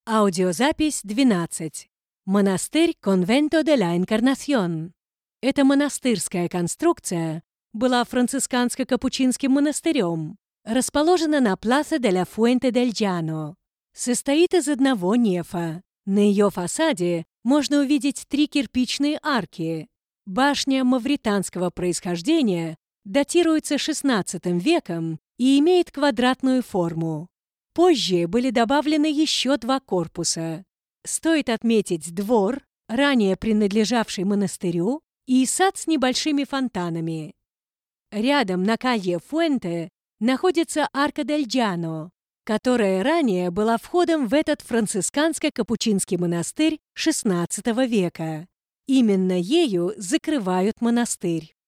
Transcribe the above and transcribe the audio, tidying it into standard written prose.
Аудиозапись 12. Монастырь Конвенто де ла Энкарнасьон. Эта монастырская конструкция была францисканско-капучинским монастырем, расположена на Пласа де ла Фуэнте дель Llano. Состоит из одного нефа. На ее фасаде можно увидеть 3 кирпичные арки. Башня мавританского происхождения датируется XVI веком и имеет квадратную форму. Позже были добавлены еще 2 корпуса. Стоит отметить двор, ранее принадлежавший монастырю, и сад с небольшими фонтанами. Рядом на Калье Фуэнте находится Арка дель Llano, которая ранее была входом в этот францисканско-капучинский монастырь XVI века. Именно ею закрывают монастырь.